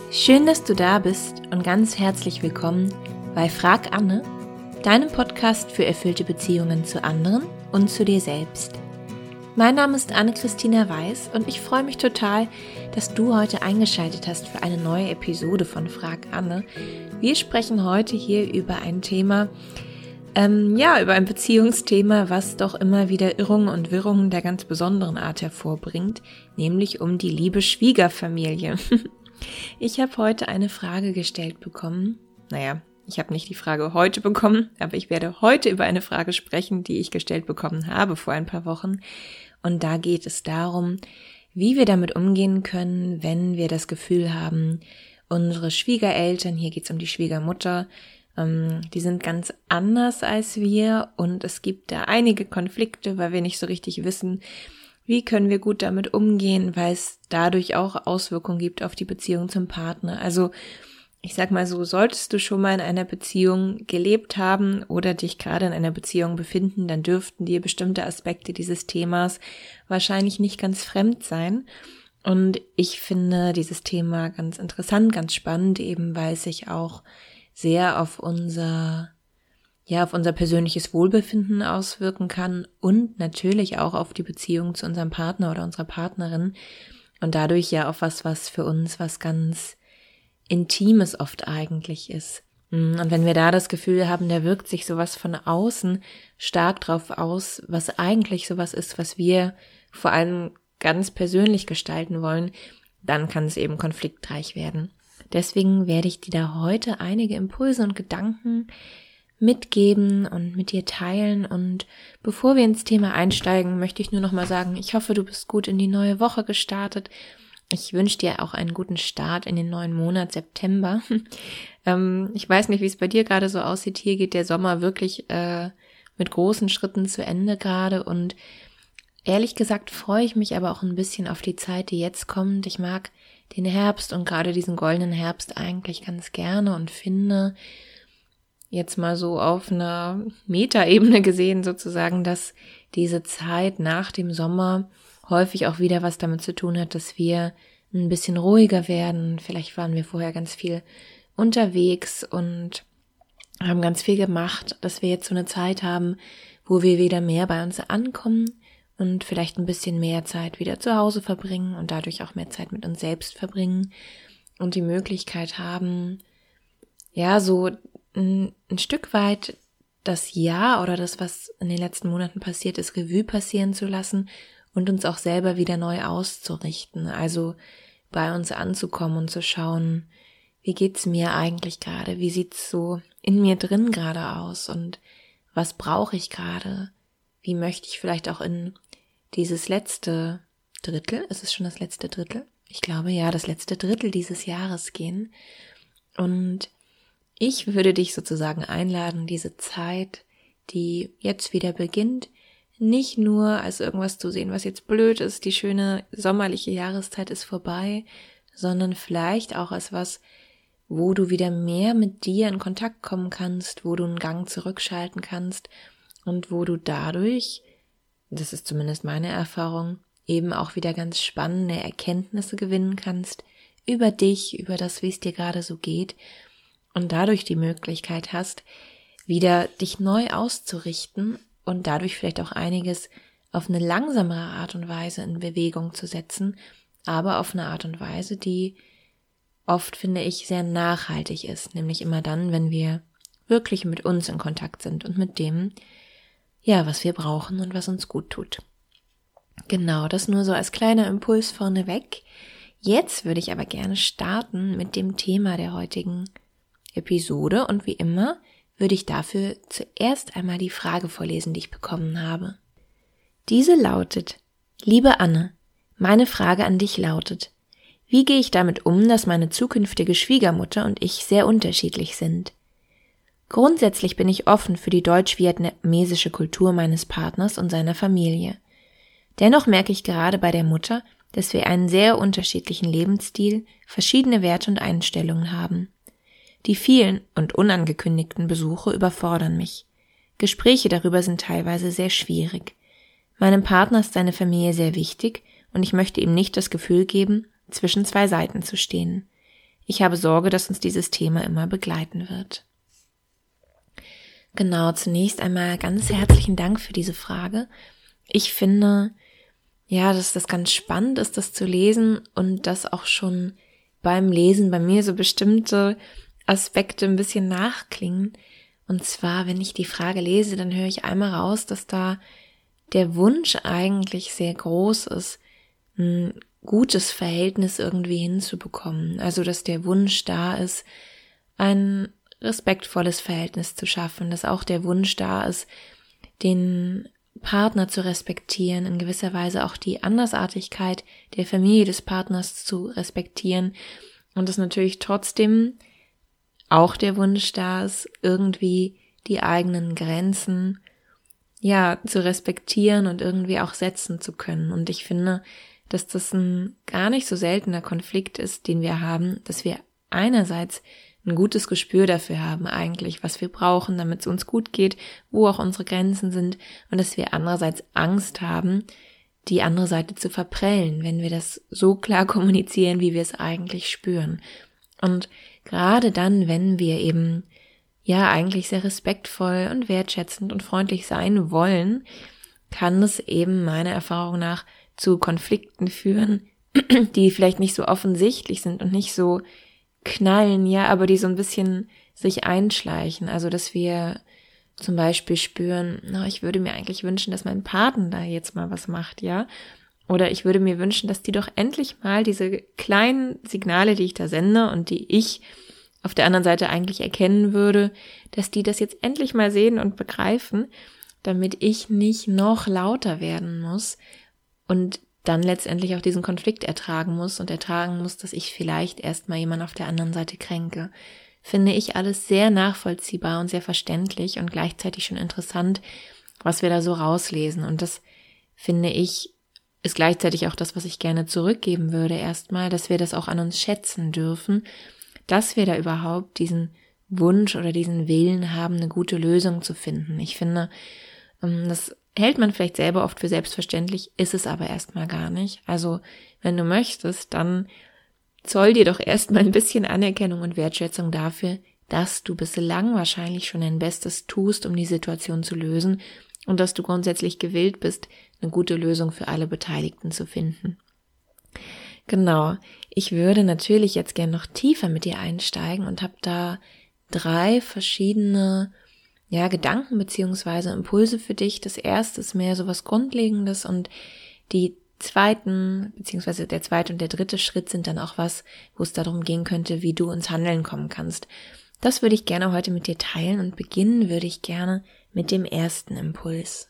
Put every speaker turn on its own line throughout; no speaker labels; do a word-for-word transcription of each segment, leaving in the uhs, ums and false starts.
Schön, dass du da bist und ganz herzlich willkommen bei Frag Anne, deinem Podcast für erfüllte Beziehungen zu anderen und zu dir selbst. Mein Name ist Anne-Christina Weiß und ich freue mich total, dass du heute eingeschaltet hast für eine neue Episode von Frag Anne. Wir sprechen heute hier über ein Thema, ähm, ja, über ein Beziehungsthema, was doch immer wieder Irrungen und Wirrungen der ganz besonderen Art hervorbringt, nämlich um die liebe Schwiegerfamilie. Ich habe heute eine Frage gestellt bekommen. Naja, ich habe nicht die Frage heute bekommen, aber ich werde heute über eine Frage sprechen, die ich gestellt bekommen habe vor ein paar Wochen. Und da geht es darum, wie wir damit umgehen können, wenn wir das Gefühl haben, unsere Schwiegereltern, hier geht es um die Schwiegermutter, ähm, die sind ganz anders als wir und es gibt da einige Konflikte, weil wir nicht so richtig wissen, wie können wir gut damit umgehen, weil es dadurch auch Auswirkungen gibt auf die Beziehung zum Partner. Also ich sag mal so, solltest du schon mal in einer Beziehung gelebt haben oder dich gerade in einer Beziehung befinden, dann dürften dir bestimmte Aspekte dieses Themas wahrscheinlich nicht ganz fremd sein. Und ich finde dieses Thema ganz interessant, ganz spannend, eben weil es sich auch sehr auf unser ja, auf unser persönliches Wohlbefinden auswirken kann und natürlich auch auf die Beziehung zu unserem Partner oder unserer Partnerin und dadurch ja auf was, was für uns was ganz Intimes oft eigentlich ist. Und wenn wir da das Gefühl haben, da wirkt sich sowas von außen stark drauf aus, was eigentlich sowas ist, was wir vor allem ganz persönlich gestalten wollen, dann kann es eben konfliktreich werden. Deswegen werde ich dir da heute einige Impulse und Gedanken mitgeben und mit dir teilen. Und bevor wir ins Thema einsteigen, möchte ich nur noch mal sagen, ich hoffe, du bist gut in die neue Woche gestartet. Ich wünsche dir auch einen guten Start in den neuen Monat September. ähm, ich weiß nicht, wie es bei dir gerade so aussieht. Hier geht der Sommer wirklich äh, mit großen Schritten zu Ende gerade und ehrlich gesagt freue ich mich aber auch ein bisschen auf die Zeit, die jetzt kommt. Ich mag den Herbst und gerade diesen goldenen Herbst eigentlich ganz gerne und finde, jetzt mal so auf einer Metaebene gesehen sozusagen, dass diese Zeit nach dem Sommer häufig auch wieder was damit zu tun hat, dass wir ein bisschen ruhiger werden. Vielleicht waren wir vorher ganz viel unterwegs und haben ganz viel gemacht, dass wir jetzt so eine Zeit haben, wo wir wieder mehr bei uns ankommen und vielleicht ein bisschen mehr Zeit wieder zu Hause verbringen und dadurch auch mehr Zeit mit uns selbst verbringen und die Möglichkeit haben, ja, so ein, ein Stück weit das Jahr oder das, was in den letzten Monaten passiert ist, Revue passieren zu lassen und uns auch selber wieder neu auszurichten. Also bei uns anzukommen und zu schauen, wie geht's mir eigentlich gerade? Wie sieht's so in mir drin gerade aus? Und was brauche ich gerade? Wie möchte ich vielleicht auch in dieses letzte Drittel, ist es schon das letzte Drittel? Ich glaube, ja, das letzte Drittel dieses Jahres gehen. Und ich würde dich sozusagen einladen, diese Zeit, die jetzt wieder beginnt, nicht nur als irgendwas zu sehen, was jetzt blöd ist, die schöne sommerliche Jahreszeit ist vorbei, sondern vielleicht auch als was, wo du wieder mehr mit dir in Kontakt kommen kannst, wo du einen Gang zurückschalten kannst und wo du dadurch, das ist zumindest meine Erfahrung, eben auch wieder ganz spannende Erkenntnisse gewinnen kannst über dich, über das, wie es dir gerade so geht und dadurch die Möglichkeit hast, wieder dich neu auszurichten und dadurch vielleicht auch einiges auf eine langsamere Art und Weise in Bewegung zu setzen, aber auf eine Art und Weise, die oft, finde ich, sehr nachhaltig ist, nämlich immer dann, wenn wir wirklich mit uns in Kontakt sind und mit dem, ja, was wir brauchen und was uns gut tut. Genau, das nur so als kleiner Impuls vorneweg. Jetzt würde ich aber gerne starten mit dem Thema der heutigen Episode und wie immer würde ich dafür zuerst einmal die Frage vorlesen, die ich bekommen habe. Diese lautet: Liebe Anne, meine Frage an dich lautet: Wie gehe ich damit um, dass meine zukünftige Schwiegermutter und ich sehr unterschiedlich sind? Grundsätzlich bin ich offen für die deutsch-vietnamesische Kultur meines Partners und seiner Familie. Dennoch merke ich gerade bei der Mutter, dass wir einen sehr unterschiedlichen Lebensstil, verschiedene Werte und Einstellungen haben. Die vielen und unangekündigten Besuche überfordern mich. Gespräche darüber sind teilweise sehr schwierig. Meinem Partner ist seine Familie sehr wichtig und ich möchte ihm nicht das Gefühl geben, zwischen zwei Seiten zu stehen. ich habe Sorge, dass uns dieses Thema immer begleiten wird. Genau, zunächst einmal ganz herzlichen Dank für diese Frage. Ich finde, ja, dass das ganz spannend ist, das zu lesen und dass auch schon beim Lesen bei mir so bestimmte Aspekte ein bisschen nachklingen. Und zwar, wenn ich die Frage lese, dann höre ich einmal raus, dass da der Wunsch eigentlich sehr groß ist, ein gutes Verhältnis irgendwie hinzubekommen. Also, dass der Wunsch da ist, ein respektvolles Verhältnis zu schaffen, dass auch der Wunsch da ist, den Partner zu respektieren, in gewisser Weise auch die Andersartigkeit der Familie des Partners zu respektieren und dass natürlich trotzdem auch der Wunsch da ist, irgendwie die eigenen Grenzen ja zu respektieren und irgendwie auch setzen zu können. Und ich finde, dass das ein gar nicht so seltener Konflikt ist, den wir haben, dass wir einerseits ein gutes Gespür dafür haben eigentlich, was wir brauchen, damit es uns gut geht, wo auch unsere Grenzen sind und dass wir andererseits Angst haben, die andere Seite zu verprellen, wenn wir das so klar kommunizieren, wie wir es eigentlich spüren. Und gerade dann, wenn wir eben ja eigentlich sehr respektvoll und wertschätzend und freundlich sein wollen, kann es eben meiner Erfahrung nach zu Konflikten führen, die vielleicht nicht so offensichtlich sind und nicht so knallen, ja, aber die so ein bisschen sich einschleichen. Also, dass wir zum Beispiel spüren, na, ich würde mir eigentlich wünschen, dass mein Partner da jetzt mal was macht, ja. Oder ich würde mir wünschen, dass die doch endlich mal diese kleinen Signale, die ich da sende und die ich auf der anderen Seite eigentlich erkennen würde, dass die das jetzt endlich mal sehen und begreifen, damit ich nicht noch lauter werden muss und dann letztendlich auch diesen Konflikt ertragen muss und ertragen muss, dass ich vielleicht erstmal jemanden auf der anderen Seite kränke. Finde ich alles sehr nachvollziehbar und sehr verständlich und gleichzeitig schon interessant, was wir da so rauslesen. Und das, finde ich, ist gleichzeitig auch das, was ich gerne zurückgeben würde erstmal, dass wir das auch an uns schätzen dürfen, dass wir da überhaupt diesen Wunsch oder diesen Willen haben, eine gute Lösung zu finden. Ich finde, das hält man vielleicht selber oft für selbstverständlich, ist es aber erstmal gar nicht. Also, wenn du möchtest, dann zoll dir doch erstmal ein bisschen Anerkennung und Wertschätzung dafür, dass du bislang wahrscheinlich schon dein Bestes tust, um die Situation zu lösen und dass du grundsätzlich gewillt bist, eine gute Lösung für alle Beteiligten zu finden. Genau, ich würde natürlich jetzt gerne noch tiefer mit dir einsteigen und habe da drei verschiedene ja, Gedanken beziehungsweise Impulse für dich. Das erste ist mehr so was Grundlegendes und die zweiten, beziehungsweise der zweite und der dritte Schritt sind dann auch was, wo es darum gehen könnte, wie du ins Handeln kommen kannst. Das würde ich gerne heute mit dir teilen und beginnen würde ich gerne mit dem ersten Impuls.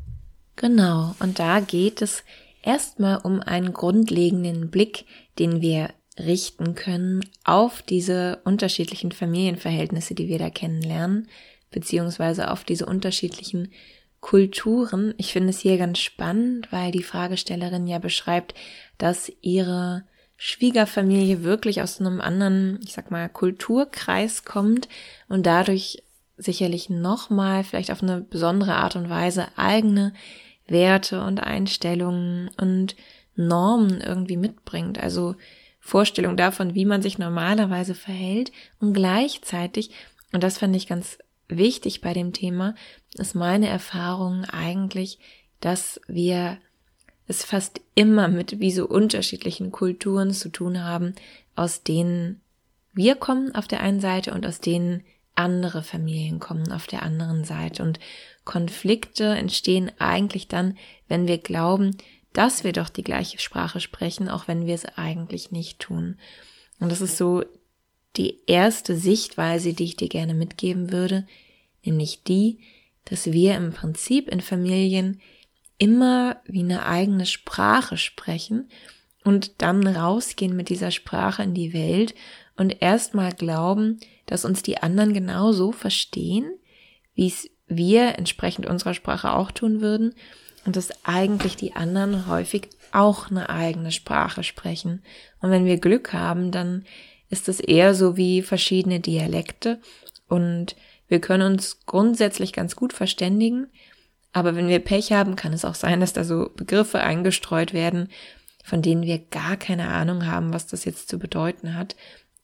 Genau, und da geht es erstmal um einen grundlegenden Blick, den wir richten können auf diese unterschiedlichen Familienverhältnisse, die wir da kennenlernen, beziehungsweise auf diese unterschiedlichen Kulturen. Ich finde es hier ganz spannend, weil die Fragestellerin ja beschreibt, dass ihre Schwiegerfamilie wirklich aus einem anderen, ich sag mal, Kulturkreis kommt und dadurch sicherlich nochmal vielleicht auf eine besondere Art und Weise eigene Werte und Einstellungen und Normen irgendwie mitbringt. Also Vorstellung davon, wie man sich normalerweise verhält und gleichzeitig, und das fand ich ganz wichtig bei dem Thema, ist meine Erfahrung eigentlich, dass wir es fast immer mit wie so unterschiedlichen Kulturen zu tun haben, aus denen wir kommen auf der einen Seite und aus denen andere Familien kommen auf der anderen Seite. Und Konflikte entstehen eigentlich dann, wenn wir glauben, dass wir doch die gleiche Sprache sprechen, auch wenn wir es eigentlich nicht tun. Und das ist so die erste Sichtweise, die ich dir gerne mitgeben würde, nämlich die, dass wir im Prinzip in Familien immer wie eine eigene Sprache sprechen und dann rausgehen mit dieser Sprache in die Welt und erstmal glauben, dass uns die anderen genauso verstehen, wie es wir entsprechend unserer Sprache auch tun würden und dass eigentlich die anderen häufig auch eine eigene Sprache sprechen. Und wenn wir Glück haben, dann ist es eher so wie verschiedene Dialekte und wir können uns grundsätzlich ganz gut verständigen, aber wenn wir Pech haben, kann es auch sein, dass da so Begriffe eingestreut werden, von denen wir gar keine Ahnung haben, was das jetzt zu bedeuten hat.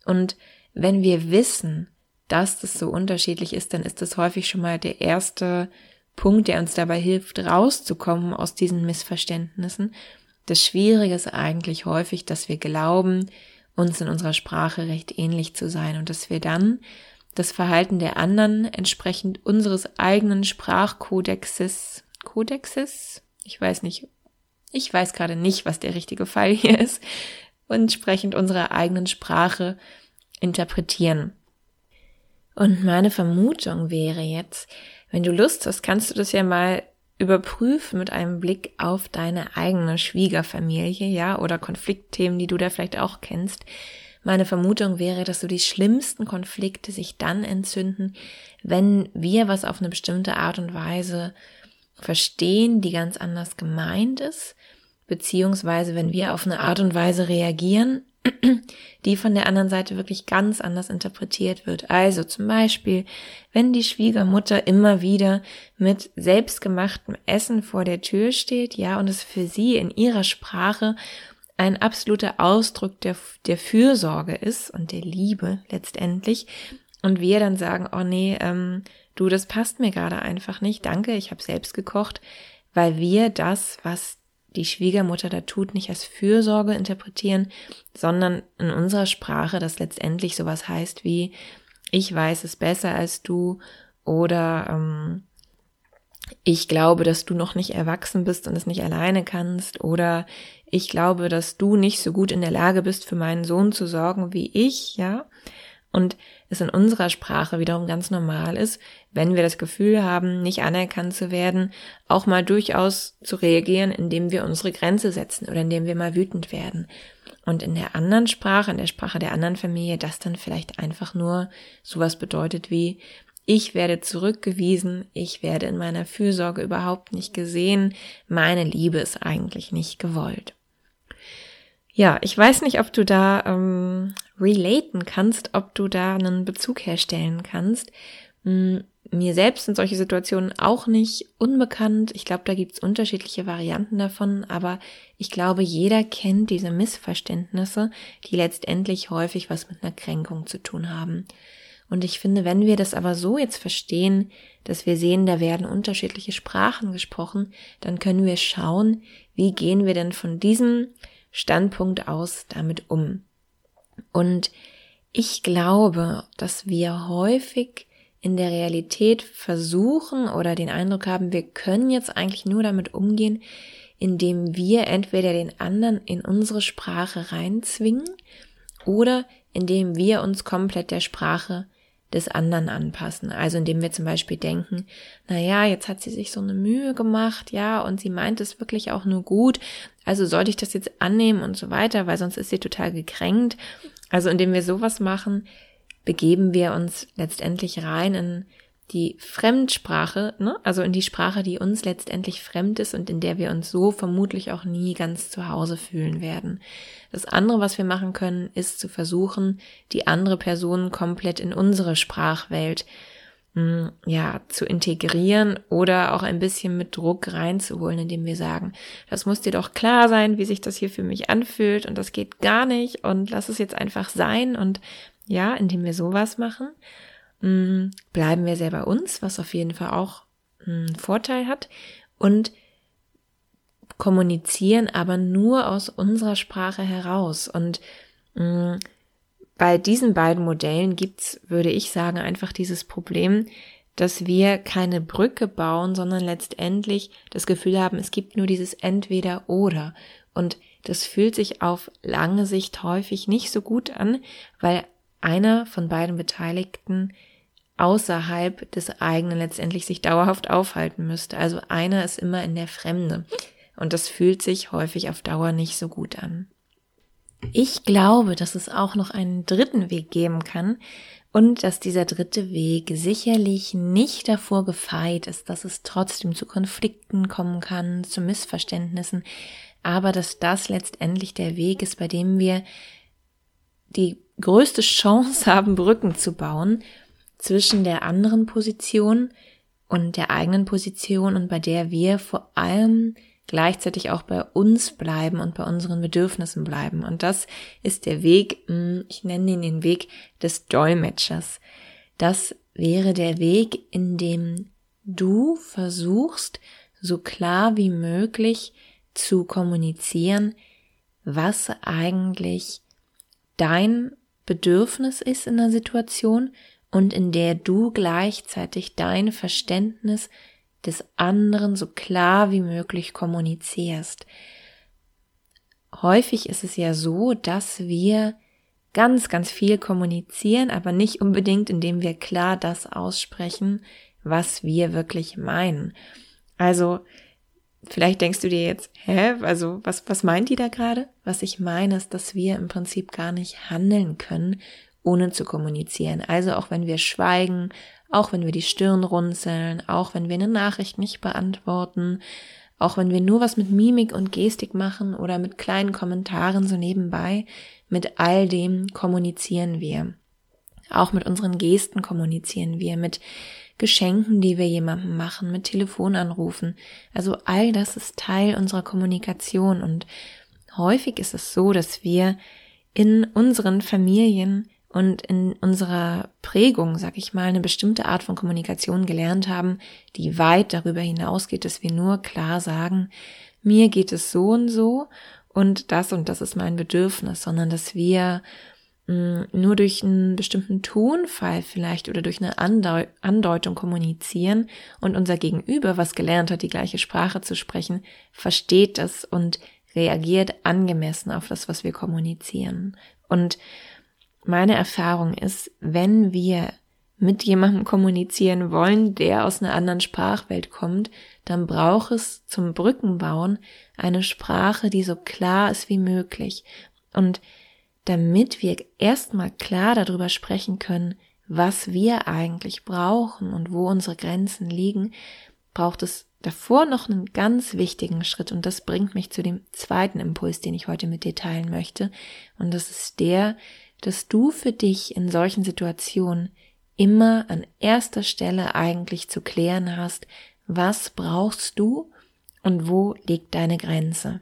Und wenn wir wissen, dass das so unterschiedlich ist, dann ist das häufig schon mal der erste Punkt, der uns dabei hilft, rauszukommen aus diesen Missverständnissen. Das Schwierige ist eigentlich häufig, dass wir glauben, uns in unserer Sprache recht ähnlich zu sein und dass wir dann das Verhalten der anderen entsprechend unseres eigenen Sprachkodexes, Kodexes? Ich weiß nicht, ich weiß gerade nicht, was der richtige Fall hier ist, entsprechend unserer eigenen Sprache interpretieren. Und meine Vermutung wäre jetzt, wenn du Lust hast, kannst du das ja mal überprüfen mit einem Blick auf deine eigene Schwiegerfamilie, ja, oder Konfliktthemen, die du da vielleicht auch kennst. Meine Vermutung wäre, dass so die schlimmsten Konflikte sich dann entzünden, wenn wir was auf eine bestimmte Art und Weise verstehen, die ganz anders gemeint ist, beziehungsweise wenn wir auf eine Art und Weise reagieren, die von der anderen Seite wirklich ganz anders interpretiert wird. Also zum Beispiel, wenn die Schwiegermutter immer wieder mit selbstgemachtem Essen vor der Tür steht, ja, und es für sie in ihrer Sprache ein absoluter Ausdruck der, der Fürsorge ist und der Liebe letztendlich, und wir dann sagen, oh nee, ähm, du, das passt mir gerade einfach nicht, danke, ich habe selbst gekocht, weil wir das, was die Schwiegermutter da tut, nicht als Fürsorge interpretieren, sondern in unserer Sprache das letztendlich sowas heißt wie, ich weiß es besser als du, oder ähm, ich glaube, dass du noch nicht erwachsen bist und es nicht alleine kannst, oder ich glaube, dass du nicht so gut in der Lage bist, für meinen Sohn zu sorgen wie ich, ja, und es in unserer Sprache wiederum ganz normal ist, wenn wir das Gefühl haben, nicht anerkannt zu werden, auch mal durchaus zu reagieren, indem wir unsere Grenze setzen oder indem wir mal wütend werden. Und in der anderen Sprache, in der Sprache der anderen Familie, das dann vielleicht einfach nur sowas bedeutet wie, ich werde zurückgewiesen, ich werde in meiner Fürsorge überhaupt nicht gesehen, meine Liebe ist eigentlich nicht gewollt. Ja, ich weiß nicht, ob du da ähm, relaten kannst, ob du da einen Bezug herstellen kannst. Hm, mir selbst sind solche Situationen auch nicht unbekannt. Ich glaube, da gibt's unterschiedliche Varianten davon, aber ich glaube, jeder kennt diese Missverständnisse, die letztendlich häufig was mit einer Kränkung zu tun haben. Und ich finde, wenn wir das aber so jetzt verstehen, dass wir sehen, da werden unterschiedliche Sprachen gesprochen, dann können wir schauen, wie gehen wir denn von diesem Standpunkt aus damit um. Und ich glaube, dass wir häufig in der Realität versuchen oder den Eindruck haben, wir können jetzt eigentlich nur damit umgehen, indem wir entweder den anderen in unsere Sprache reinzwingen oder indem wir uns komplett der Sprache des anderen anpassen. Also indem wir zum Beispiel denken, na ja, jetzt hat sie sich so eine Mühe gemacht, ja, und sie meint es wirklich auch nur gut, also sollte ich das jetzt annehmen und so weiter, weil sonst ist sie total gekränkt. Also indem wir sowas machen, begeben wir uns letztendlich rein in die Fremdsprache, ne? Also in die Sprache, die uns letztendlich fremd ist und in der wir uns so vermutlich auch nie ganz zu Hause fühlen werden. Das andere, was wir machen können, ist zu versuchen, die andere Person komplett in unsere Sprachwelt mh, ja, zu integrieren oder auch ein bisschen mit Druck reinzuholen, indem wir sagen, das muss dir doch klar sein, wie sich das hier für mich anfühlt und das geht gar nicht und lass es jetzt einfach sein, und ja, indem wir sowas machen, bleiben wir sehr bei uns, was auf jeden Fall auch einen Vorteil hat, und kommunizieren aber nur aus unserer Sprache heraus. Und mh, bei diesen beiden Modellen gibt's, würde ich sagen, einfach dieses Problem, dass wir keine Brücke bauen, sondern letztendlich das Gefühl haben, es gibt nur dieses Entweder-Oder. Und das fühlt sich auf lange Sicht häufig nicht so gut an, weil einer von beiden Beteiligten außerhalb des eigenen letztendlich sich dauerhaft aufhalten müsste. Also einer ist immer in der Fremde. Und das fühlt sich häufig auf Dauer nicht so gut an. Ich glaube, dass es auch noch einen dritten Weg geben kann und dass dieser dritte Weg sicherlich nicht davor gefeit ist, dass es trotzdem zu Konflikten kommen kann, zu Missverständnissen, aber dass das letztendlich der Weg ist, bei dem wir die größte Chance haben, Brücken zu bauen zwischen der anderen Position und der eigenen Position, und bei der wir vor allem gleichzeitig auch bei uns bleiben und bei unseren Bedürfnissen bleiben. Und das ist der Weg, ich nenne ihn den Weg des Dolmetschers. Das wäre der Weg, in dem du versuchst, so klar wie möglich zu kommunizieren, was eigentlich dein Bedürfnis ist in der Situation und in der du gleichzeitig dein Verständnis des anderen so klar wie möglich kommunizierst. Häufig ist es ja so, dass wir ganz, ganz viel kommunizieren, aber nicht unbedingt, indem wir klar das aussprechen, was wir wirklich meinen. Also, vielleicht denkst du dir jetzt, hä, also was, was meint die da gerade? Was ich meine ist, dass wir im Prinzip gar nicht handeln können, ohne zu kommunizieren. Also auch wenn wir schweigen, auch wenn wir die Stirn runzeln, auch wenn wir eine Nachricht nicht beantworten, auch wenn wir nur was mit Mimik und Gestik machen oder mit kleinen Kommentaren so nebenbei, mit all dem kommunizieren wir. Auch mit unseren Gesten kommunizieren wir, mit Geschenken, die wir jemandem machen, mit Telefonanrufen. Also all das ist Teil unserer Kommunikation und häufig ist es so, dass wir in unseren Familien und in unserer Prägung, sag ich mal, eine bestimmte Art von Kommunikation gelernt haben, die weit darüber hinausgeht, dass wir nur klar sagen, mir geht es so und so und das und das ist mein Bedürfnis, sondern dass wir mh, nur durch einen bestimmten Tonfall vielleicht oder durch eine Andeu- Andeutung kommunizieren und unser Gegenüber, was gelernt hat, die gleiche Sprache zu sprechen, versteht das und reagiert angemessen auf das, was wir kommunizieren. Und meine Erfahrung ist, wenn wir mit jemandem kommunizieren wollen, der aus einer anderen Sprachwelt kommt, dann braucht es zum Brückenbauen eine Sprache, die so klar ist wie möglich. Und damit wir erstmal klar darüber sprechen können, was wir eigentlich brauchen und wo unsere Grenzen liegen, braucht es davor noch einen ganz wichtigen Schritt. Und das bringt mich zu dem zweiten Impuls, den ich heute mit dir teilen möchte. Und das ist der, dass du für dich in solchen Situationen immer an erster Stelle eigentlich zu klären hast, was brauchst du und wo liegt deine Grenze.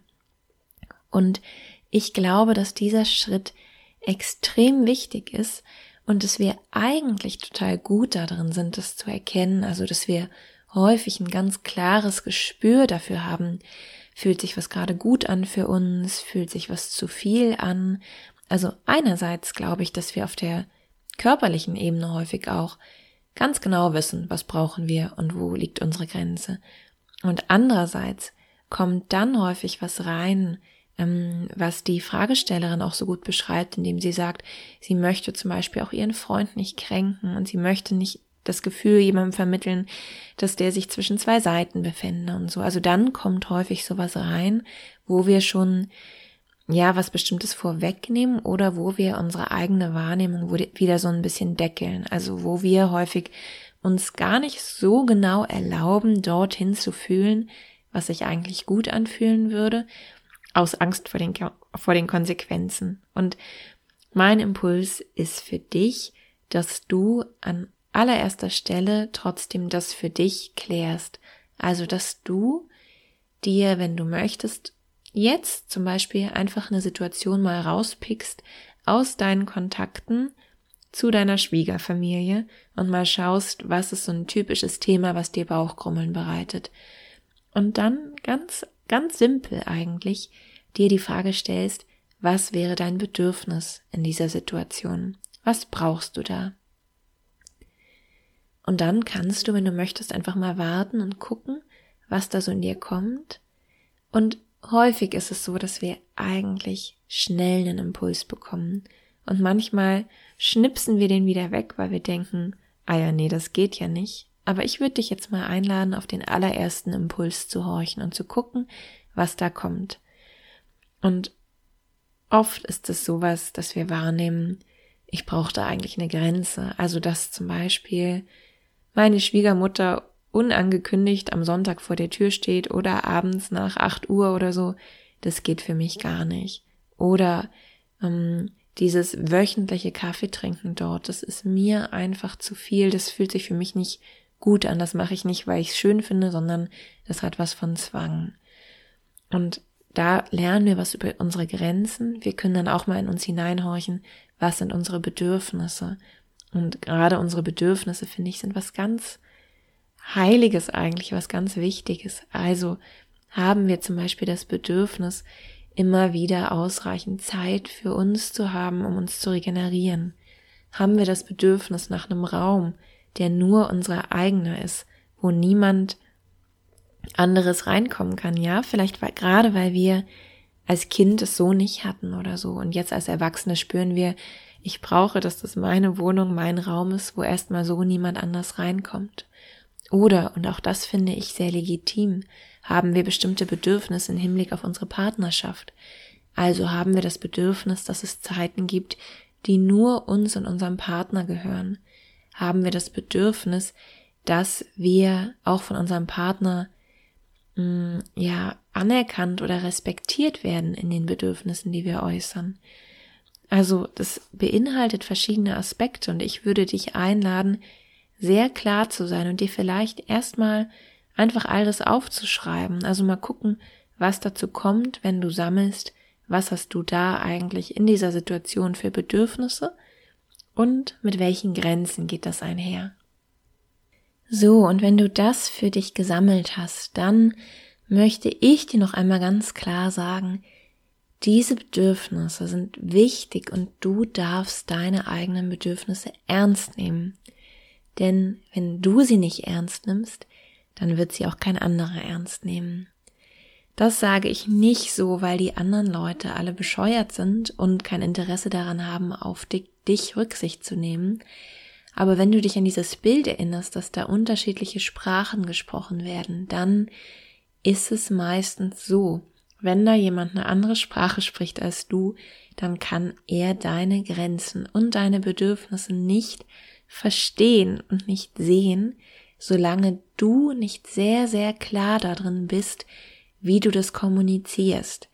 Und ich glaube, dass dieser Schritt extrem wichtig ist und dass wir eigentlich total gut darin sind, das zu erkennen, also dass wir häufig ein ganz klares Gespür dafür haben, fühlt sich was gerade gut an für uns, fühlt sich was zu viel an. Also einerseits glaube ich, dass wir auf der körperlichen Ebene häufig auch ganz genau wissen, was brauchen wir und wo liegt unsere Grenze. Und andererseits kommt dann häufig was rein, ähm, was die Fragestellerin auch so gut beschreibt, indem sie sagt, sie möchte zum Beispiel auch ihren Freund nicht kränken und sie möchte nicht das Gefühl jemandem vermitteln, dass der sich zwischen zwei Seiten befände und so. Also dann kommt häufig sowas rein, wo wir schon ja, was Bestimmtes vorwegnehmen oder wo wir unsere eigene Wahrnehmung wieder so ein bisschen deckeln. Also wo wir häufig uns gar nicht so genau erlauben, dorthin zu fühlen, was sich eigentlich gut anfühlen würde, aus Angst vor den, vor den Konsequenzen. Und mein Impuls ist für dich, dass du an allererster Stelle trotzdem das für dich klärst. Also dass du dir, wenn du möchtest, jetzt zum Beispiel einfach eine Situation mal rauspickst aus deinen Kontakten zu deiner Schwiegerfamilie und mal schaust, was ist so ein typisches Thema, was dir Bauchkrummeln bereitet. Und dann ganz, ganz simpel eigentlich dir die Frage stellst, was wäre dein Bedürfnis in dieser Situation? Was brauchst du da? Und dann kannst du, wenn du möchtest, einfach mal warten und gucken, was da so in dir kommt. Und häufig ist es so, dass wir eigentlich schnell einen Impuls bekommen und manchmal schnipsen wir den wieder weg, weil wir denken, ah ja, nee, das geht ja nicht. Aber ich würde dich jetzt mal einladen, auf den allerersten Impuls zu horchen und zu gucken, was da kommt. Und oft ist es sowas, dass wir wahrnehmen, ich brauche da eigentlich eine Grenze. Also dass zum Beispiel meine Schwiegermutter unangekündigt am Sonntag vor der Tür steht oder abends nach acht Uhr oder so, das geht für mich gar nicht. Oder ähm, dieses wöchentliche Kaffee trinken dort, das ist mir einfach zu viel, das fühlt sich für mich nicht gut an, das mache ich nicht, weil ich es schön finde, sondern das hat was von Zwang. Und da lernen wir was über unsere Grenzen. Wir können dann auch mal in uns hineinhorchen, was sind unsere Bedürfnisse. Und gerade unsere Bedürfnisse, finde ich, sind was ganz Heiliges eigentlich, was ganz Wichtiges. Also haben wir zum Beispiel das Bedürfnis, immer wieder ausreichend Zeit für uns zu haben, um uns zu regenerieren. Haben wir das Bedürfnis nach einem Raum, der nur unser eigener ist, wo niemand anderes reinkommen kann, ja, vielleicht weil, gerade weil wir als Kind es so nicht hatten oder so und jetzt als Erwachsene spüren wir, ich brauche, dass das meine Wohnung, mein Raum ist, wo erstmal so niemand anders reinkommt. Oder, und auch das finde ich sehr legitim, haben wir bestimmte Bedürfnisse im Hinblick auf unsere Partnerschaft. Also haben wir das Bedürfnis, dass es Zeiten gibt, die nur uns und unserem Partner gehören. Haben wir das Bedürfnis, dass wir auch von unserem Partner ja, anerkannt oder respektiert werden in den Bedürfnissen, die wir äußern. Also das beinhaltet verschiedene Aspekte und ich würde dich einladen, sehr klar zu sein und dir vielleicht erstmal einfach alles aufzuschreiben. Also mal gucken, was dazu kommt, wenn du sammelst, was hast du da eigentlich in dieser Situation für Bedürfnisse und mit welchen Grenzen geht das einher. So, und wenn du das für dich gesammelt hast, dann möchte ich dir noch einmal ganz klar sagen, diese Bedürfnisse sind wichtig und du darfst deine eigenen Bedürfnisse ernst nehmen. Denn wenn du sie nicht ernst nimmst, dann wird sie auch kein anderer ernst nehmen. Das sage ich nicht so, weil die anderen Leute alle bescheuert sind und kein Interesse daran haben, auf dich, dich Rücksicht zu nehmen. Aber wenn du dich an dieses Bild erinnerst, dass da unterschiedliche Sprachen gesprochen werden, dann ist es meistens so, wenn da jemand eine andere Sprache spricht als du, dann kann er deine Grenzen und deine Bedürfnisse nicht verstehen und nicht sehen, solange du nicht sehr, sehr klar darin bist, wie du das kommunizierst.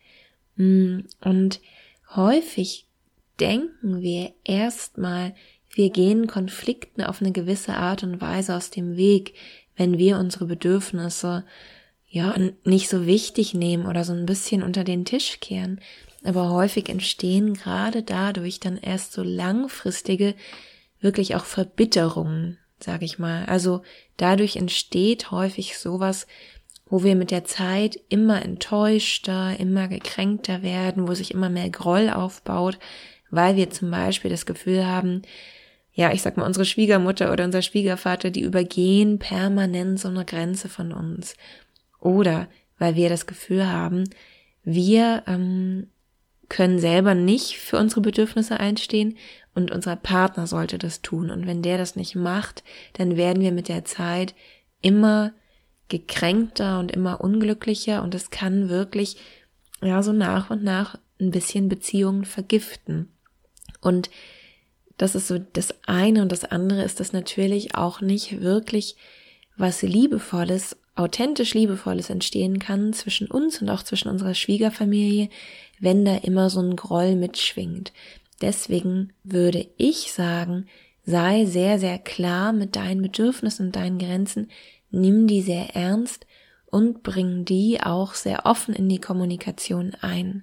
Und häufig denken wir erstmal, wir gehen Konflikten auf eine gewisse Art und Weise aus dem Weg, wenn wir unsere Bedürfnisse ja nicht so wichtig nehmen oder so ein bisschen unter den Tisch kehren. Aber häufig entstehen gerade dadurch dann erst so langfristige, wirklich auch Verbitterungen, sage ich mal. Also dadurch entsteht häufig sowas, wo wir mit der Zeit immer enttäuschter, immer gekränkter werden, wo sich immer mehr Groll aufbaut, weil wir zum Beispiel das Gefühl haben, ja, ich sag mal, unsere Schwiegermutter oder unser Schwiegervater, die übergehen permanent so eine Grenze von uns. Oder weil wir das Gefühl haben, wir ähm, können selber nicht für unsere Bedürfnisse einstehen und unser Partner sollte das tun. Und wenn der das nicht macht, dann werden wir mit der Zeit immer gekränkter und immer unglücklicher und es kann wirklich ja so nach und nach ein bisschen Beziehungen vergiften. Und das ist so das eine und das andere ist, dass natürlich auch nicht wirklich was Liebevolles, authentisch Liebevolles entstehen kann zwischen uns und auch zwischen unserer Schwiegerfamilie, wenn da immer so ein Groll mitschwingt. Deswegen würde ich sagen, sei sehr, sehr klar mit deinen Bedürfnissen und deinen Grenzen, nimm die sehr ernst und bring die auch sehr offen in die Kommunikation ein.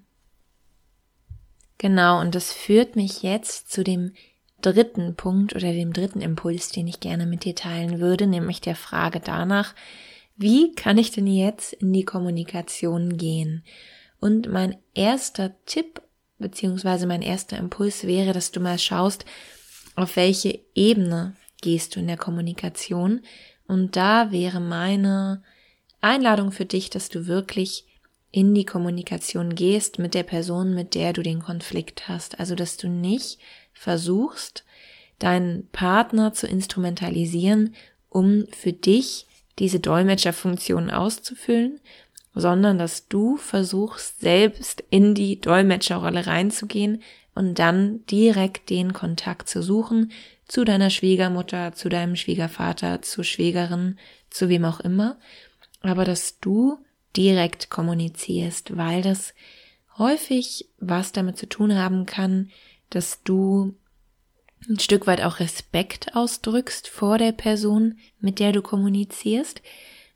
Genau, und das führt mich jetzt zu dem dritten Punkt oder dem dritten Impuls, den ich gerne mit dir teilen würde, nämlich der Frage danach, wie kann ich denn jetzt in die Kommunikation gehen? Und mein erster Tipp beziehungsweise mein erster Impuls wäre, dass du mal schaust, auf welche Ebene gehst du in der Kommunikation. Und da wäre meine Einladung für dich, dass du wirklich in die Kommunikation gehst mit der Person, mit der du den Konflikt hast. Also, dass du nicht versuchst, deinen Partner zu instrumentalisieren, um für dich diese Dolmetscherfunktion auszufüllen, sondern dass du versuchst, selbst in die Dolmetscherrolle reinzugehen und dann direkt den Kontakt zu suchen zu deiner Schwiegermutter, zu deinem Schwiegervater, zur Schwägerin, zu wem auch immer, aber dass du direkt kommunizierst, weil das häufig was damit zu tun haben kann, dass du ein Stück weit auch Respekt ausdrückst vor der Person, mit der du kommunizierst,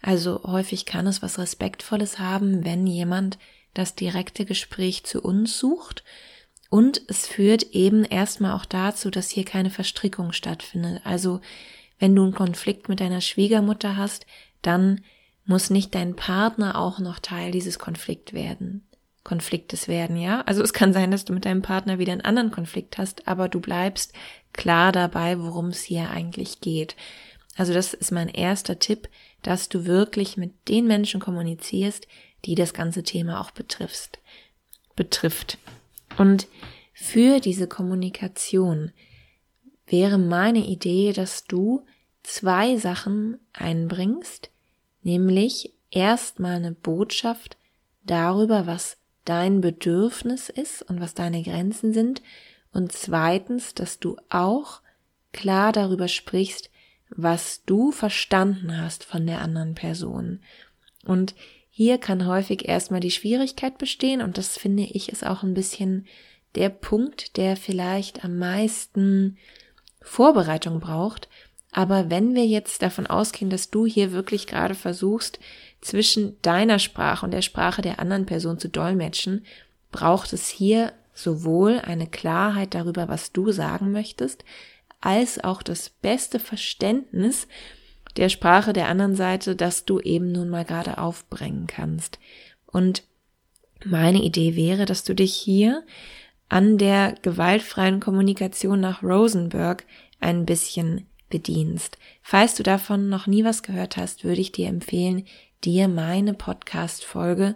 Also häufig kann es was Respektvolles haben, wenn jemand das direkte Gespräch zu uns sucht. Und es führt eben erstmal auch dazu, dass hier keine Verstrickung stattfindet. Also wenn du einen Konflikt mit deiner Schwiegermutter hast, dann muss nicht dein Partner auch noch Teil dieses Konflikt werden, Konfliktes werden, ja? Also es kann sein, dass du mit deinem Partner wieder einen anderen Konflikt hast, aber du bleibst klar dabei, worum es hier eigentlich geht. Also das ist mein erster Tipp, dass du wirklich mit den Menschen kommunizierst, die das ganze Thema auch betrifft. betrifft. Und für diese Kommunikation wäre meine Idee, dass du zwei Sachen einbringst, nämlich erstmal eine Botschaft darüber, was dein Bedürfnis ist und was deine Grenzen sind, und zweitens, dass du auch klar darüber sprichst, was du verstanden hast von der anderen Person. Und hier kann häufig erstmal die Schwierigkeit bestehen, und das finde ich ist auch ein bisschen der Punkt, der vielleicht am meisten Vorbereitung braucht. Aber wenn wir jetzt davon ausgehen, dass du hier wirklich gerade versuchst, zwischen deiner Sprache und der Sprache der anderen Person zu dolmetschen, braucht es hier sowohl eine Klarheit darüber, was du sagen möchtest, als auch das beste Verständnis der Sprache der anderen Seite, das du eben nun mal gerade aufbringen kannst. Und meine Idee wäre, dass du dich hier an der gewaltfreien Kommunikation nach Rosenberg ein bisschen bedienst. Falls du davon noch nie was gehört hast, würde ich dir empfehlen, dir meine Podcast-Folge,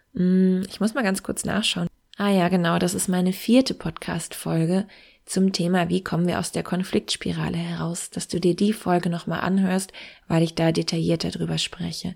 ich muss mal ganz kurz nachschauen. Ah ja, genau, das ist meine vierte Podcast-Folge zum Thema, wie kommen wir aus der Konfliktspirale heraus, dass du dir die Folge nochmal anhörst, weil ich da detaillierter drüber spreche.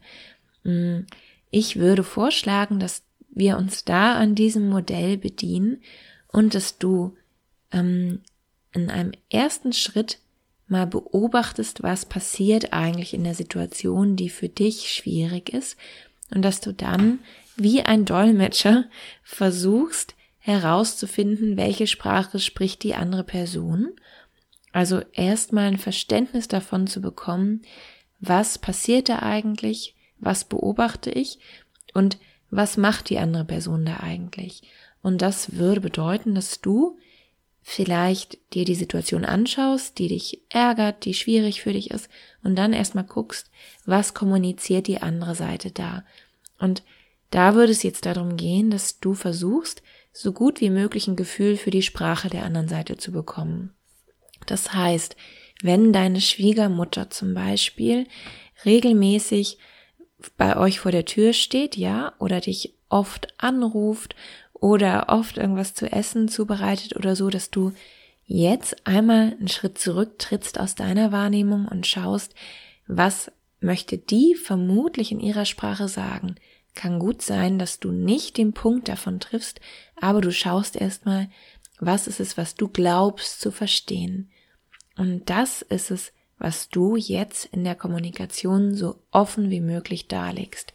Ich würde vorschlagen, dass wir uns da an diesem Modell bedienen und dass du ähm, in einem ersten Schritt mal beobachtest, was passiert eigentlich in der Situation, die für dich schwierig ist, und dass du dann wie ein Dolmetscher versuchst herauszufinden, welche Sprache spricht die andere Person. Also erstmal ein Verständnis davon zu bekommen, was passiert da eigentlich, was beobachte ich und was macht die andere Person da eigentlich. Und das würde bedeuten, dass du vielleicht dir die Situation anschaust, die dich ärgert, die schwierig für dich ist, und dann erstmal guckst, was kommuniziert die andere Seite da. Und da würde es jetzt darum gehen, dass du versuchst, so gut wie möglich ein Gefühl für die Sprache der anderen Seite zu bekommen. Das heißt, wenn deine Schwiegermutter zum Beispiel regelmäßig bei euch vor der Tür steht, ja, oder dich oft anruft oder oft irgendwas zu essen zubereitet oder so, dass du jetzt einmal einen Schritt zurücktrittst aus deiner Wahrnehmung und schaust, was möchte die vermutlich in ihrer Sprache sagen. Kann gut sein, dass du nicht den Punkt davon triffst, aber du schaust erstmal, was ist es, was du glaubst zu verstehen. Und das ist es, was du jetzt in der Kommunikation so offen wie möglich darlegst.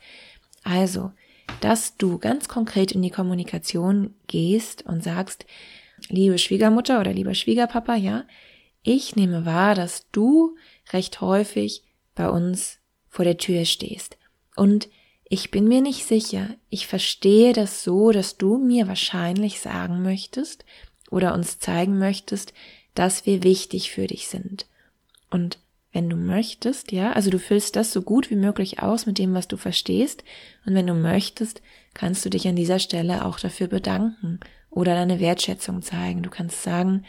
Also, dass du ganz konkret in die Kommunikation gehst und sagst, liebe Schwiegermutter oder lieber Schwiegerpapa, ja, ich nehme wahr, dass du recht häufig bei uns vor der Tür stehst. Und ich bin mir nicht sicher, ich verstehe das so, dass du mir wahrscheinlich sagen möchtest oder uns zeigen möchtest, dass wir wichtig für dich sind. Und wenn du möchtest, ja, also du füllst das so gut wie möglich aus mit dem, was du verstehst, und wenn du möchtest, kannst du dich an dieser Stelle auch dafür bedanken oder deine Wertschätzung zeigen. Du kannst sagen,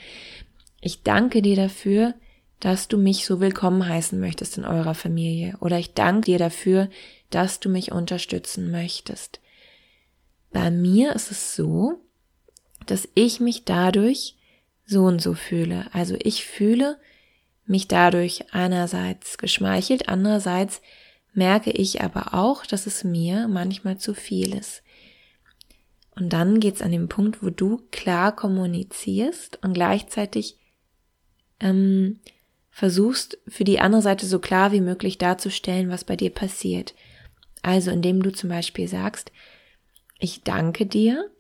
ich danke dir dafür, dass du mich so willkommen heißen möchtest in eurer Familie, oder ich danke dir dafür, dass du mich unterstützen möchtest. Bei mir ist es so, dass ich mich dadurch so und so fühle. Also ich fühle mich dadurch einerseits geschmeichelt, andererseits merke ich aber auch, dass es mir manchmal zu viel ist. Und dann geht's an den Punkt, wo du klar kommunizierst und gleichzeitig ähm, versuchst, für die andere Seite so klar wie möglich darzustellen, was bei dir passiert. Also indem du zum Beispiel sagst, ich danke dir,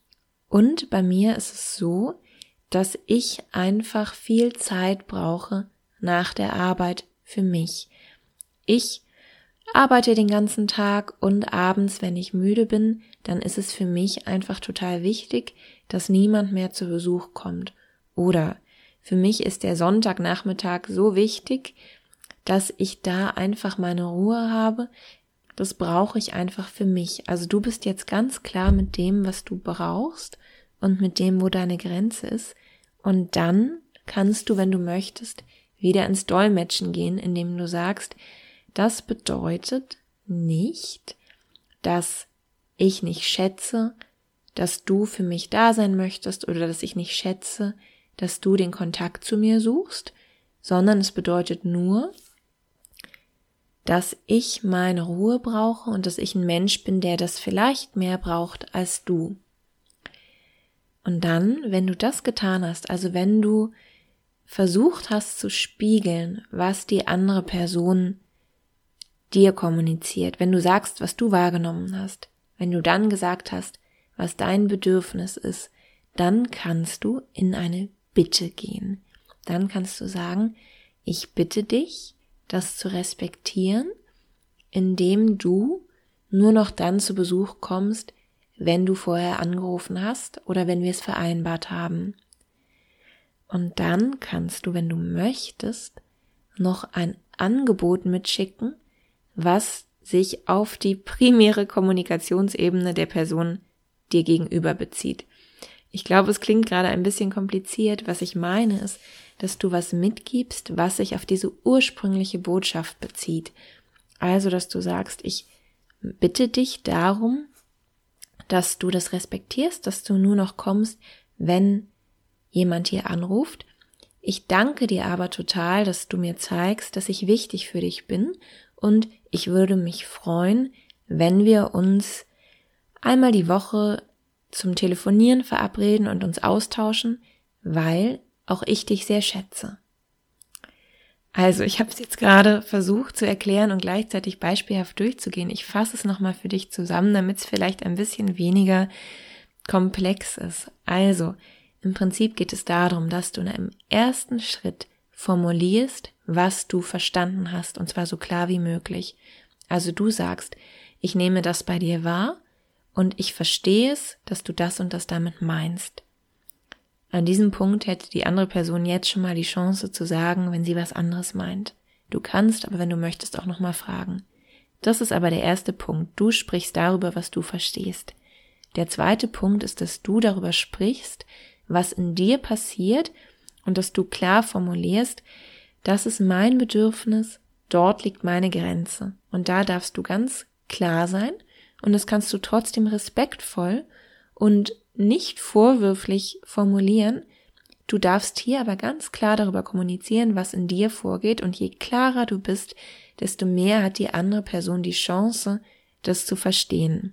und bei mir ist es so, dass ich einfach viel Zeit brauche nach der Arbeit für mich. Ich arbeite den ganzen Tag und abends, wenn ich müde bin, dann ist es für mich einfach total wichtig, dass niemand mehr zu Besuch kommt. Oder für mich ist der Sonntagnachmittag so wichtig, dass ich da einfach meine Ruhe habe. Das brauche ich einfach für mich. Also du bist jetzt ganz klar mit dem, was du brauchst und mit dem, wo deine Grenze ist. Und dann kannst du, wenn du möchtest, wieder ins Dolmetschen gehen, indem du sagst, das bedeutet nicht, dass ich nicht schätze, dass du für mich da sein möchtest oder dass ich nicht schätze, dass du den Kontakt zu mir suchst, sondern es bedeutet nur, dass ich meine Ruhe brauche und dass ich ein Mensch bin, der das vielleicht mehr braucht als du. Und dann, wenn du das getan hast, also wenn du versucht hast zu spiegeln, was die andere Person dir kommuniziert, wenn du sagst, was du wahrgenommen hast, wenn du dann gesagt hast, was dein Bedürfnis ist, dann kannst du in eine Bitte gehen. Dann kannst du sagen, ich bitte dich, das zu respektieren, indem du nur noch dann zu Besuch kommst, wenn du vorher angerufen hast oder wenn wir es vereinbart haben. Und dann kannst du, wenn du möchtest, noch ein Angebot mitschicken, was sich auf die primäre Kommunikationsebene der Person dir gegenüber bezieht. Ich glaube, es klingt gerade ein bisschen kompliziert. Was ich meine ist, dass du was mitgibst, was sich auf diese ursprüngliche Botschaft bezieht. Also, dass du sagst, ich bitte dich darum, dass du das respektierst, dass du nur noch kommst, wenn jemand hier anruft. Ich danke dir aber total, dass du mir zeigst, dass ich wichtig für dich bin und ich würde mich freuen, wenn wir uns einmal die Woche zum Telefonieren verabreden und uns austauschen, weil auch ich dich sehr schätze. Also ich habe es jetzt gerade versucht zu erklären und gleichzeitig beispielhaft durchzugehen. Ich fasse es nochmal für dich zusammen, damit es vielleicht ein bisschen weniger komplex ist. Also im Prinzip geht es darum, dass du im ersten Schritt formulierst, was du verstanden hast, und zwar so klar wie möglich. Also du sagst, ich nehme das bei dir wahr und ich verstehe es, dass du das und das damit meinst. An diesem Punkt hätte die andere Person jetzt schon mal die Chance zu sagen, wenn sie was anderes meint. Du kannst, aber wenn du möchtest, auch nochmal fragen. Das ist aber der erste Punkt. Du sprichst darüber, was du verstehst. Der zweite Punkt ist, dass du darüber sprichst, was in dir passiert und dass du klar formulierst, das ist mein Bedürfnis, dort liegt meine Grenze. Und da darfst du ganz klar sein und das kannst du trotzdem respektvoll und nicht vorwürflich formulieren. Du darfst hier aber ganz klar darüber kommunizieren, was in dir vorgeht, und je klarer du bist, desto mehr hat die andere Person die Chance, das zu verstehen.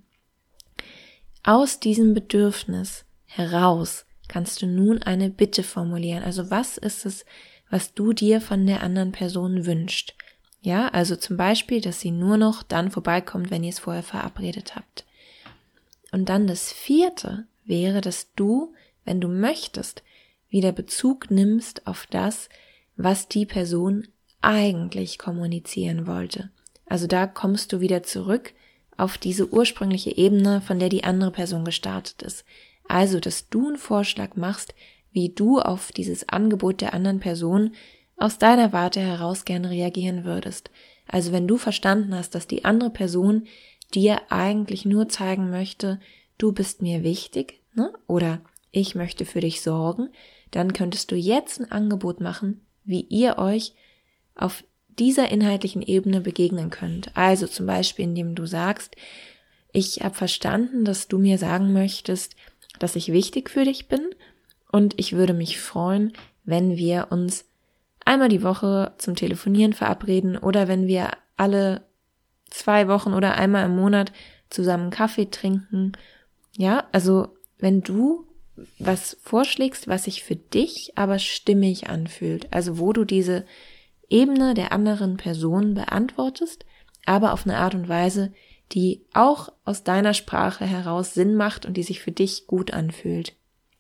Aus diesem Bedürfnis heraus kannst du nun eine Bitte formulieren. Also was ist es, was du dir von der anderen Person wünschst? Ja, also zum Beispiel, dass sie nur noch dann vorbeikommt, wenn ihr es vorher verabredet habt. Und dann das vierte wäre, dass du, wenn du möchtest, wieder Bezug nimmst auf das, was die Person eigentlich kommunizieren wollte. Also da kommst du wieder zurück auf diese ursprüngliche Ebene, von der die andere Person gestartet ist. Also, dass du einen Vorschlag machst, wie du auf dieses Angebot der anderen Person aus deiner Warte heraus gerne reagieren würdest. Also wenn du verstanden hast, dass die andere Person dir eigentlich nur zeigen möchte, du bist mir wichtig, ne? Oder ich möchte für dich sorgen, dann könntest du jetzt ein Angebot machen, wie ihr euch auf dieser inhaltlichen Ebene begegnen könnt. Also zum Beispiel, indem du sagst, ich habe verstanden, dass du mir sagen möchtest, dass ich wichtig für dich bin und ich würde mich freuen, wenn wir uns einmal die Woche zum Telefonieren verabreden oder wenn wir alle zwei Wochen oder einmal im Monat zusammen Kaffee trinken. Ja, also wenn du was vorschlägst, was sich für dich aber stimmig anfühlt, also wo du diese Ebene der anderen Person beantwortest, aber auf eine Art und Weise, die auch aus deiner Sprache heraus Sinn macht und die sich für dich gut anfühlt.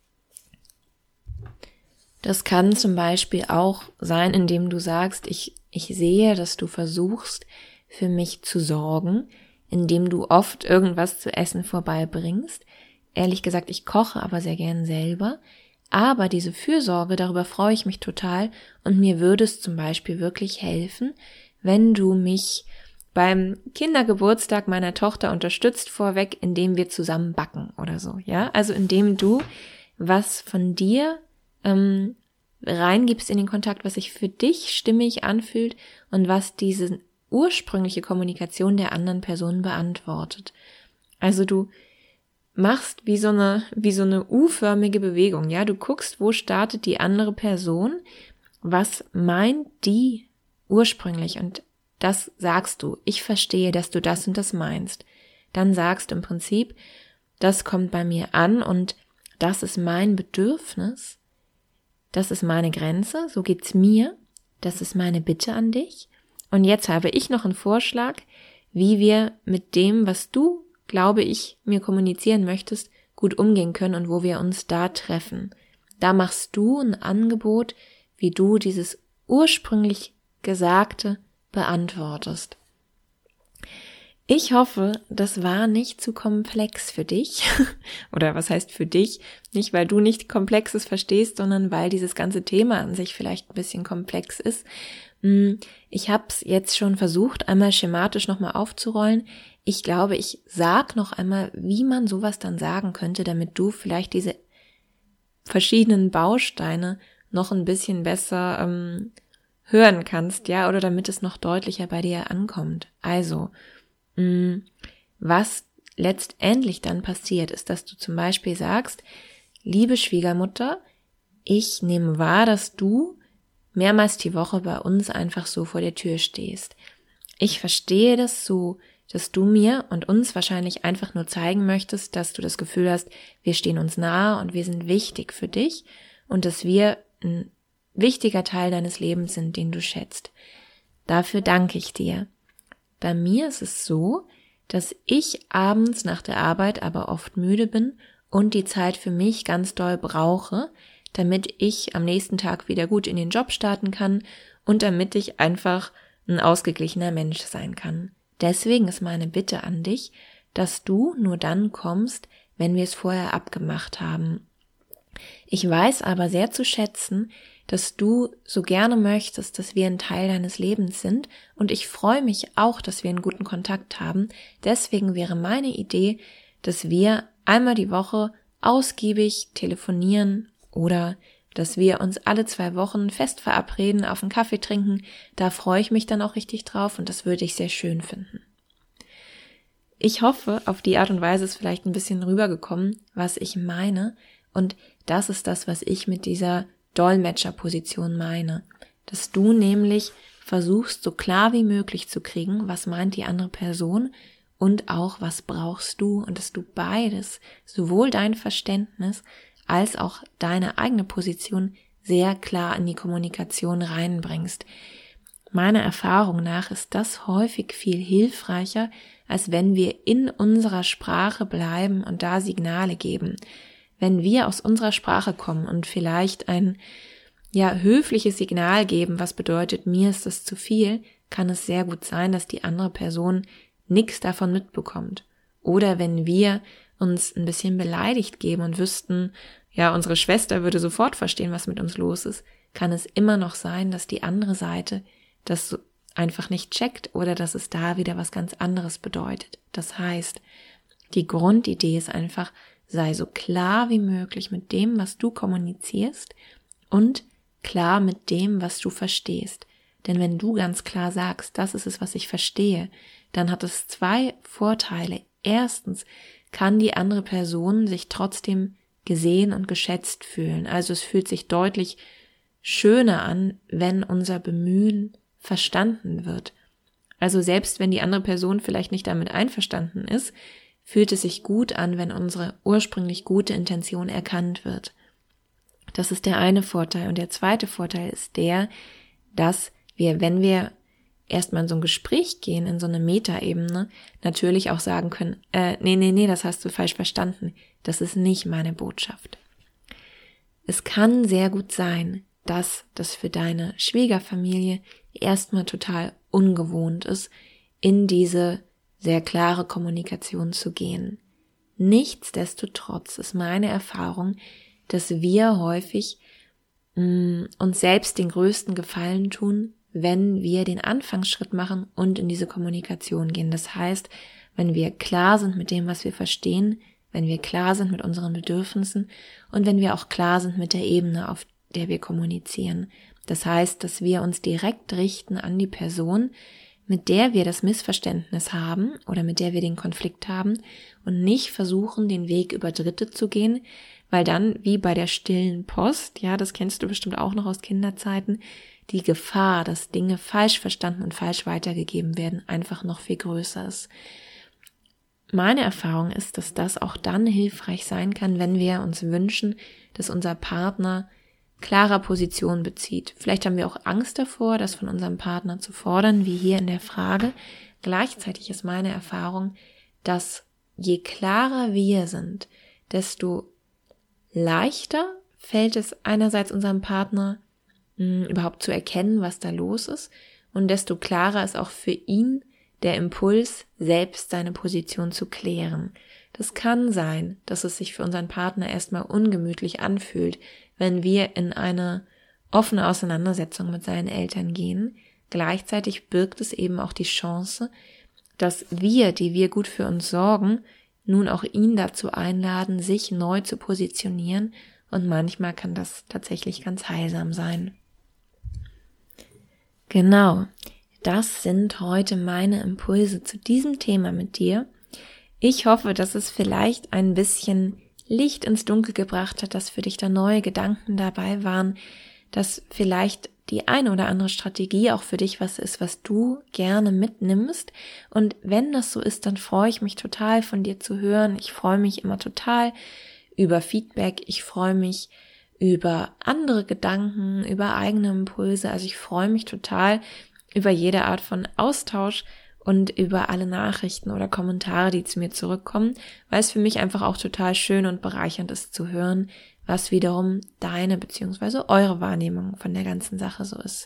Das kann zum Beispiel auch sein, indem du sagst, ich, ich sehe, dass du versuchst, für mich zu sorgen, indem du oft irgendwas zu essen vorbeibringst. Ehrlich gesagt, ich koche aber sehr gern selber. Aber diese Fürsorge, darüber freue ich mich total und mir würde es zum Beispiel wirklich helfen, wenn du mich beim Kindergeburtstag meiner Tochter unterstützt vorweg, indem wir zusammen backen oder so, ja? Also indem du was von dir ähm, reingibst in den Kontakt, was sich für dich stimmig anfühlt und was diese ursprüngliche Kommunikation der anderen Person beantwortet. Also du machst wie so eine wie so eine U-förmige Bewegung, ja? Du guckst, wo startet die andere Person, was meint die ursprünglich und das sagst du. Ich verstehe, dass du das und das meinst. Dann sagst du im Prinzip, das kommt bei mir an und das ist mein Bedürfnis, das ist meine Grenze, so geht's mir, das ist meine Bitte an dich. Und jetzt habe ich noch einen Vorschlag, wie wir mit dem, was du, glaube ich, mir kommunizieren möchtest, gut umgehen können und wo wir uns da treffen. Da machst du ein Angebot, wie du dieses ursprünglich Gesagte beantwortest. Ich hoffe, das war nicht zu komplex für dich. Oder was heißt für dich? Nicht, weil du nicht Komplexes verstehst, sondern weil dieses ganze Thema an sich vielleicht ein bisschen komplex ist. Ich habe es jetzt schon versucht, einmal schematisch nochmal aufzurollen. Ich glaube, ich sag noch einmal, wie man sowas dann sagen könnte, damit du vielleicht diese verschiedenen Bausteine noch ein bisschen besser ähm, hören kannst, ja, oder damit es noch deutlicher bei dir ankommt. Also, mh, was letztendlich dann passiert, ist, dass du zum Beispiel sagst, liebe Schwiegermutter, ich nehme wahr, dass du mehrmals die Woche bei uns einfach so vor der Tür stehst. Ich verstehe das so, dass du mir und uns wahrscheinlich einfach nur zeigen möchtest, dass du das Gefühl hast, wir stehen uns nahe und wir sind wichtig für dich und dass wir ein wichtiger Teil deines Lebens sind, den du schätzt. Dafür danke ich dir. Bei mir ist es so, dass ich abends nach der Arbeit aber oft müde bin und die Zeit für mich ganz doll brauche, damit ich am nächsten Tag wieder gut in den Job starten kann und damit ich einfach ein ausgeglichener Mensch sein kann. Deswegen ist meine Bitte an dich, dass du nur dann kommst, wenn wir es vorher abgemacht haben. Ich weiß aber sehr zu schätzen, dass du so gerne möchtest, dass wir ein Teil deines Lebens sind und ich freue mich auch, dass wir einen guten Kontakt haben. Deswegen wäre meine Idee, dass wir einmal die Woche ausgiebig telefonieren oder dass wir uns alle zwei Wochen fest verabreden, auf einen Kaffee trinken. Da freue ich mich dann auch richtig drauf und das würde ich sehr schön finden. Ich hoffe, auf die Art und Weise ist vielleicht ein bisschen rübergekommen, was ich meine und das ist das, was ich mit dieser Dolmetscherposition meine, dass du nämlich versuchst, so klar wie möglich zu kriegen, was meint die andere Person und auch, was brauchst du und dass du beides, sowohl dein Verständnis als auch deine eigene Position sehr klar in die Kommunikation reinbringst. Meiner Erfahrung nach ist das häufig viel hilfreicher, als wenn wir in unserer Sprache bleiben und da Signale geben. Wenn wir aus unserer Sprache kommen und vielleicht ein ja höfliches Signal geben, was bedeutet, mir ist das zu viel, kann es sehr gut sein, dass die andere Person nichts davon mitbekommt. Oder wenn wir uns ein bisschen beleidigt geben und wüssten, ja, unsere Schwester würde sofort verstehen, was mit uns los ist, kann es immer noch sein, dass die andere Seite das einfach nicht checkt oder dass es da wieder was ganz anderes bedeutet. Das heißt, die Grundidee ist einfach, sei so klar wie möglich mit dem, was du kommunizierst und klar mit dem, was du verstehst. Denn wenn du ganz klar sagst, das ist es, was ich verstehe, dann hat es zwei Vorteile. Erstens kann die andere Person sich trotzdem gesehen und geschätzt fühlen. Also es fühlt sich deutlich schöner an, wenn unser Bemühen verstanden wird. Also selbst wenn die andere Person vielleicht nicht damit einverstanden ist, fühlt es sich gut an, wenn unsere ursprünglich gute Intention erkannt wird. Das ist der eine Vorteil. Und der zweite Vorteil ist der, dass wir, wenn wir erstmal in so ein Gespräch gehen, in so eine Metaebene, natürlich auch sagen können, äh, nee, nee, nee, das hast du falsch verstanden. Das ist nicht meine Botschaft. Es kann sehr gut sein, dass das für deine Schwiegerfamilie erstmal total ungewohnt ist, in diese sehr klare Kommunikation zu gehen. Nichtsdestotrotz ist meine Erfahrung, dass wir häufig mh, uns selbst den größten Gefallen tun, wenn wir den Anfangsschritt machen und in diese Kommunikation gehen. Das heißt, wenn wir klar sind mit dem, was wir verstehen, wenn wir klar sind mit unseren Bedürfnissen und wenn wir auch klar sind mit der Ebene, auf der wir kommunizieren. Das heißt, dass wir uns direkt richten an die Person, mit der wir das Missverständnis haben oder mit der wir den Konflikt haben und nicht versuchen, den Weg über Dritte zu gehen, weil dann, wie bei der stillen Post, ja, das kennst du bestimmt auch noch aus Kinderzeiten, die Gefahr, dass Dinge falsch verstanden und falsch weitergegeben werden, einfach noch viel größer ist. Meine Erfahrung ist, dass das auch dann hilfreich sein kann, wenn wir uns wünschen, dass unser Partner klarer Position bezieht. Vielleicht haben wir auch Angst davor, das von unserem Partner zu fordern, wie hier in der Frage. Gleichzeitig ist meine Erfahrung, dass je klarer wir sind, desto leichter fällt es einerseits unserem Partner mh, überhaupt zu erkennen, was da los ist, und desto klarer ist auch für ihn der Impuls, selbst seine Position zu klären. Das kann sein, dass es sich für unseren Partner erstmal ungemütlich anfühlt, wenn wir in eine offene Auseinandersetzung mit seinen Eltern gehen. Gleichzeitig birgt es eben auch die Chance, dass wir, die wir gut für uns sorgen, nun auch ihn dazu einladen, sich neu zu positionieren, und manchmal kann das tatsächlich ganz heilsam sein. Genau, das sind heute meine Impulse zu diesem Thema mit dir. Ich hoffe, dass es vielleicht ein bisschen Licht ins Dunkel gebracht hat, dass für dich da neue Gedanken dabei waren, dass vielleicht die eine oder andere Strategie auch für dich was ist, was du gerne mitnimmst. Und wenn das so ist, dann freue ich mich total, von dir zu hören. Ich freue mich immer total über Feedback. Ich freue mich über andere Gedanken, über eigene Impulse. Also ich freue mich total über jede Art von Austausch und über alle Nachrichten oder Kommentare, die zu mir zurückkommen, weil es für mich einfach auch total schön und bereichernd ist zu hören, was wiederum deine bzw. eure Wahrnehmung von der ganzen Sache so ist.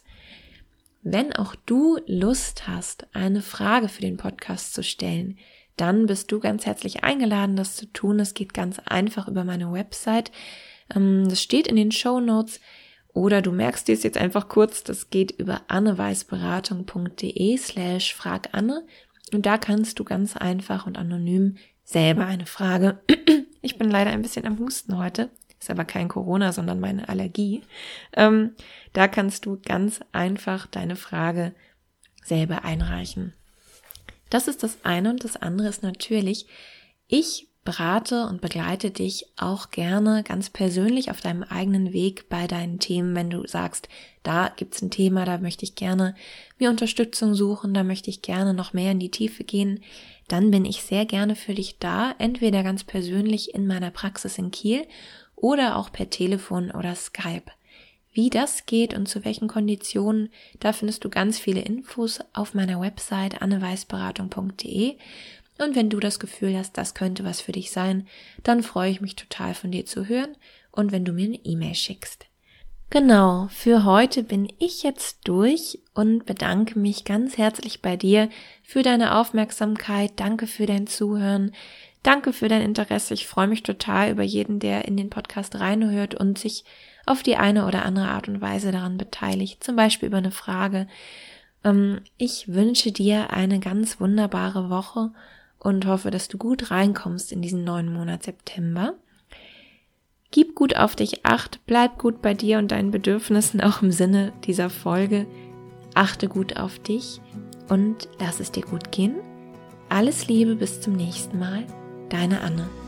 Wenn auch du Lust hast, eine Frage für den Podcast zu stellen, dann bist du ganz herzlich eingeladen, das zu tun. Es geht ganz einfach über meine Website. Das steht in den Shownotes. Oder du merkst dir es jetzt einfach kurz, das geht über anneweisberatung.de slash fraganne und da kannst du ganz einfach und anonym selber eine Frage, ich bin leider ein bisschen am Husten heute, ist aber kein Corona, sondern meine Allergie, ähm, da kannst du ganz einfach deine Frage selber einreichen. Das ist das eine, und das andere ist natürlich, ich berate und begleite dich auch gerne ganz persönlich auf deinem eigenen Weg bei deinen Themen, wenn du sagst, da gibt's ein Thema, da möchte ich gerne mir Unterstützung suchen, da möchte ich gerne noch mehr in die Tiefe gehen, dann bin ich sehr gerne für dich da, entweder ganz persönlich in meiner Praxis in Kiel oder auch per Telefon oder Skype. Wie das geht und zu welchen Konditionen, da findest du ganz viele Infos auf meiner Website anneweisberatung punkt de. Und wenn du das Gefühl hast, das könnte was für dich sein, dann freue ich mich total, von dir zu hören und wenn du mir eine E-Mail schickst. Genau, für heute bin ich jetzt durch und bedanke mich ganz herzlich bei dir für deine Aufmerksamkeit. Danke für dein Zuhören. Danke für dein Interesse. Ich freue mich total über jeden, der in den Podcast reinhört und sich auf die eine oder andere Art und Weise daran beteiligt, zum Beispiel über eine Frage. Ich wünsche dir eine ganz wunderbare Woche und hoffe, dass du gut reinkommst in diesen neuen Monat September. Gib gut auf dich Acht, bleib gut bei dir und deinen Bedürfnissen, auch im Sinne dieser Folge. Achte gut auf dich und lass es dir gut gehen. Alles Liebe, bis zum nächsten Mal. Deine Anne.